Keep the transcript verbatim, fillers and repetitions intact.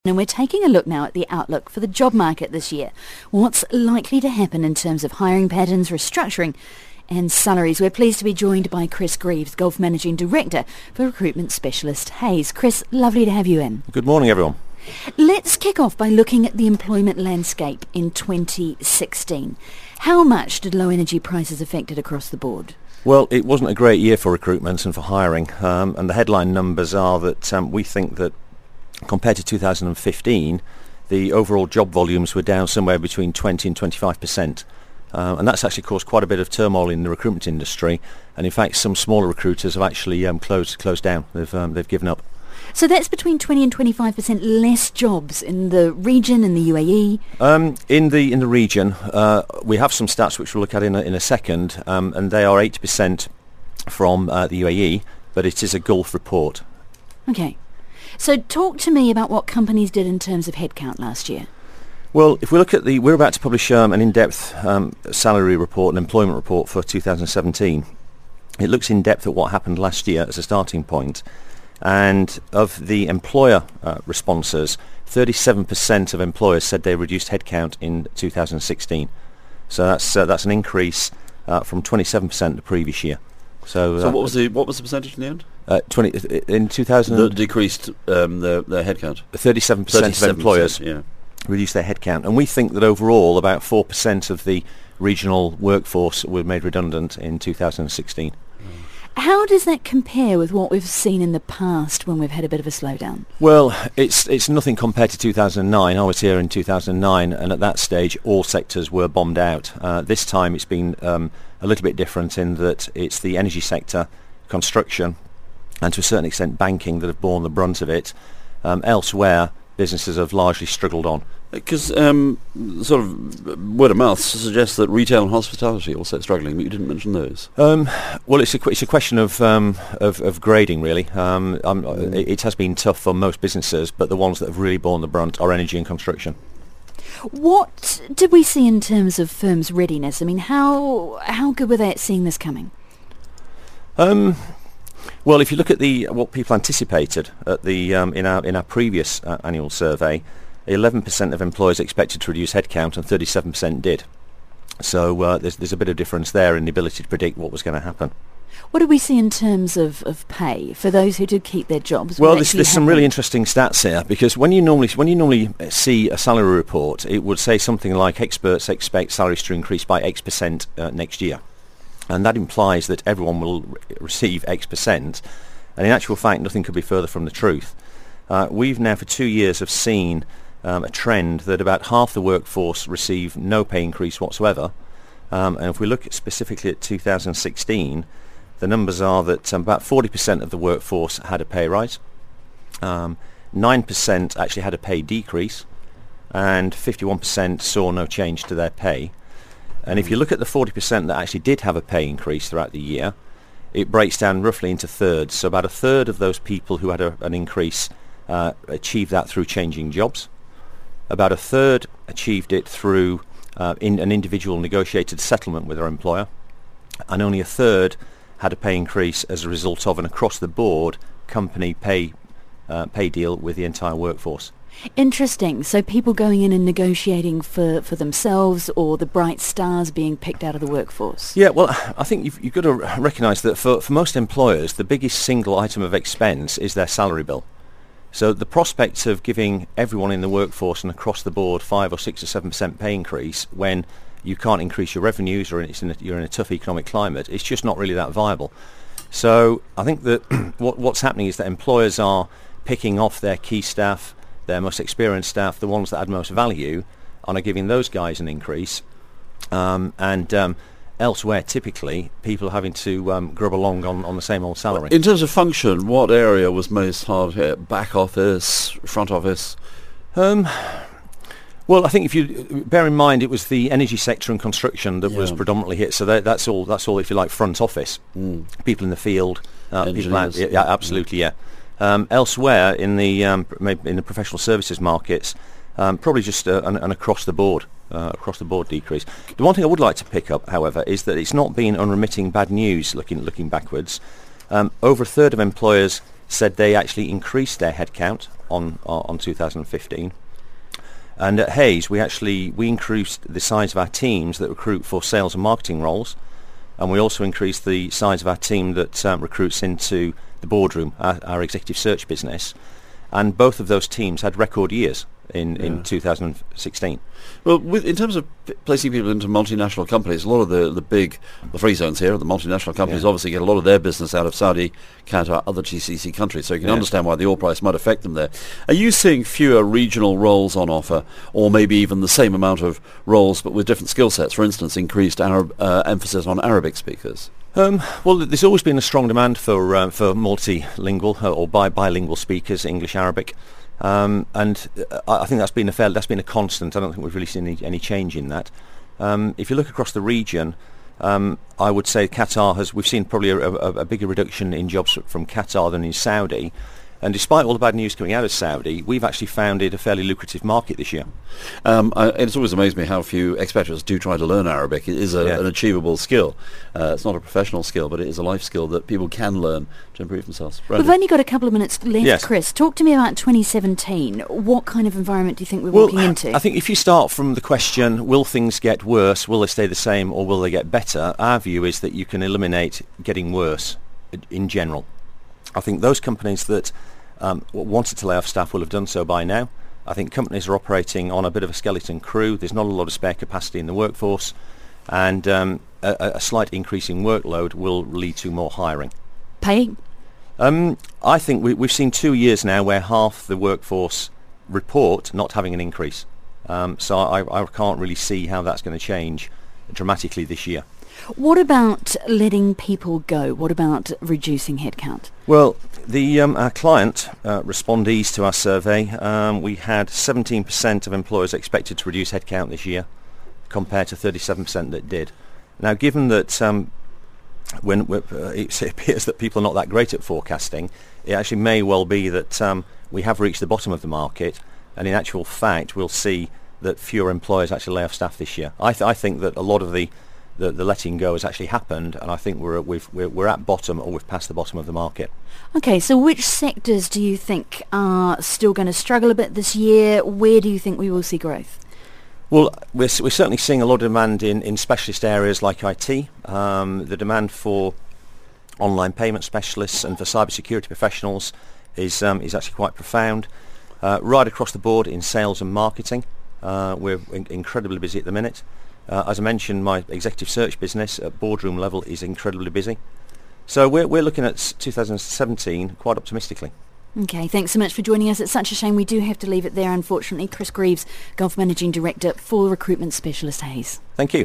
And we're taking a look now at the outlook for the job market this year. What's likely to happen in terms of hiring patterns, restructuring and salaries. We're pleased to be joined by Chris Greaves, Gulf Managing Director for recruitment specialist Hays. Chris, lovely to have you in. Good morning, everyone. Let's kick off by looking at the employment landscape in twenty sixteen. How much did low energy prices affect it across the board? Well, it wasn't a great year for recruitment and for hiring, um, and the headline numbers are that um, we think that compared to two thousand fifteen, the overall job volumes were down somewhere between twenty and twenty-five percent. Uh, and that's actually caused quite a bit of turmoil in the recruitment industry. And in fact, some smaller recruiters have actually um, closed closed down. They've um, they've given up. So that's between twenty and twenty-five percent less jobs in the region, in the U A E? Um, in the in the region, uh, we have some stats which we'll look at in a, in a second, um, and they are eighty percent from uh, the U A E, but it is a Gulf report. Okay. So talk to me about what companies did in terms of headcount last year. Well, if we look at the, we're about to publish um, an in-depth um, salary report and employment report for two thousand seventeen. It looks in depth at what happened last year as a starting point. And of the employer uh, responses, thirty-seven percent of employers said they reduced headcount in two thousand sixteen. So that's uh, that's an increase uh, from twenty-seven percent the previous year. So, so uh, what was the what was the percentage in the end? Uh, twenty in two thousand. The decreased um, their their headcount. Thirty-seven percent of employers yeah. reduced their headcount, and we think that overall about four percent of the regional workforce were made redundant in two thousand sixteen. How does that compare with what we've seen in the past when we've had a bit of a slowdown? Well, it's it's nothing compared to two thousand nine. I was here in two thousand nine, and at that stage all sectors were bombed out. Uh, this time it's been um, a little bit different in that it's the energy sector, construction, and to a certain extent banking that have borne the brunt of it. Um, elsewhere, businesses have largely struggled on. Because um, sort of word of mouth suggests that retail and hospitality are also struggling, but you didn't mention those. Um, well, it's a qu- it's a question of um, of, of grading, really. Um, um, mm. it, it has been tough for most businesses, but the ones that have really borne the brunt are energy and construction. What did we see in terms of firms' readiness? I mean, how how good were they at seeing this coming? Um. Well, if you look at the what people anticipated at the um, in our in our previous uh, annual survey, eleven percent of employers expected to reduce headcount, and thirty-seven percent did. So uh, there's there's a bit of difference there in the ability to predict what was going to happen. What did we see in terms of, of pay for those who did keep their jobs? Well, there's, there's some really interesting stats here, because when you normally when you normally see a salary report, it would say something like experts expect salaries to increase by X percent uh, next year. And that implies that everyone will re- receive X percent. And in actual fact, nothing could be further from the truth. Uh, we've now for two years have seen um, a trend that about half the workforce receive no pay increase whatsoever. Um, and if we look at specifically at two thousand sixteen, the numbers are that um, about forty percent of the workforce had a pay rise. Um, nine percent actually had a pay decrease. And fifty-one percent saw no change to their pay. And if you look at the forty percent that actually did have a pay increase throughout the year, it breaks down roughly into thirds. So about a third of those people who had a, an increase uh, achieved that through changing jobs. About a third achieved it through uh, in an individual negotiated settlement with their employer. And only a third had a pay increase as a result of an across-the-board company pay uh, pay deal with the entire workforce. Interesting. So people going in and negotiating for, for themselves, or the bright stars being picked out of the workforce? Yeah, well, I think you've, you've got to recognise that for, for most employers, the biggest single item of expense is their salary bill. So the prospect of giving everyone in the workforce an across-the-board five or six or seven percent pay increase when you can't increase your revenues or it's in a, you're in a tough economic climate, it's just not really that viable. So I think that what, what's happening is that employers are picking off their key staff, their most experienced staff, the ones that add most value, and are giving those guys an increase. Um, and um, elsewhere, typically, people are having to um, grub along on, on the same old salary. In terms of function, what area was most hard hit? Back office, front office? Um, well, I think if you bear in mind, it was the energy sector and construction that yeah. was predominantly hit. So that, that's all. That's all. If you like, front office, mm. people in the field, uh, people out, yeah, yeah, absolutely, yeah. Um, elsewhere in the um, in the professional services markets, um, probably just uh, an, an across the board uh, across the board decrease. The one thing I would like to pick up, however, is that it's not been unremitting bad news. Looking looking backwards, um, over a third of employers said they actually increased their headcount on uh, on two thousand fifteen. And at Hays, we actually we increased the size of our teams that recruit for sales and marketing roles, and we also increased the size of our team that um, recruits into the boardroom, our, our executive search business. And both of those teams had record years in, yeah. in two thousand sixteen. Well, with, in terms of p- placing people into multinational companies, a lot of the, the big, the free zones here, the multinational companies yeah. obviously get a lot of their business out of Saudi, Qatar, other G C C countries, so you can yeah. understand why the oil price might affect them there. Are you seeing fewer regional roles on offer, or maybe even the same amount of roles but with different skill sets, for instance, increased Arab, uh, emphasis on Arabic speakers? Um, well, there's always been a strong demand for uh, for multilingual uh, or bi- bilingual speakers, English, Arabic. Um, and uh, I think that's been a fair, that's been a constant. I don't think we've really seen any, any change in that. Um, if you look across the region, um, I would say Qatar has. We've seen probably a, a, a bigger reduction in jobs from Qatar than in Saudi. And despite all the bad news coming out of Saudi, we've actually found it a fairly lucrative market this year. Um, I, it's always amazed me how few expatriates do try to learn Arabic. It is a, yeah. an achievable skill. Uh, it's not a professional skill, but it is a life skill that people can learn to improve themselves. Brandon? We've only got a couple of minutes left, yes. Chris. Talk to me about twenty seventeen. What kind of environment do you think we're well, walking into? I think if you start from the question, will things get worse, will they stay the same, or will they get better, our view is that you can eliminate getting worse in general. I think those companies that Um, wanted to lay off staff will have done so by now. I think companies are operating on a bit of a skeleton crew. There's not a lot of spare capacity in the workforce, and um, a, a slight increase in workload will lead to more hiring. Pay? Um, I think we, we've seen two years now where half the workforce report not having an increase. Um, so I, I can't really see how that's going to change dramatically this year. What about letting people go? What about reducing headcount? Well, the um, our client uh, respondees to our survey, um, we had seventeen percent of employers expected to reduce headcount this year, compared to thirty-seven percent that did. Now, given that um, when uh, it appears that people are not that great at forecasting, it actually may well be that um, we have reached the bottom of the market, and in actual fact, we'll see that fewer employers actually lay off staff this year. I, th- I think that a lot of the The, the letting go has actually happened, and I think we're, we've, we're we're at bottom, or we've passed the bottom of the market. Okay, so which sectors do you think are still going to struggle a bit this year? Where do you think we will see growth? Well, we're, we're certainly seeing a lot of demand in, in specialist areas like I T. Um, the demand for online payment specialists and for cybersecurity professionals is um, is actually quite profound. Uh, right across the board in sales and marketing, uh, we're in- incredibly busy at the minute. Uh, as I mentioned, my executive search business at boardroom level is incredibly busy. So we're we're looking at two thousand seventeen quite optimistically. Okay, thanks so much for joining us. It's such a shame we do have to leave it there, unfortunately. Chris Greaves, Gulf Managing Director for Recruitment Specialist Hays. Thank you.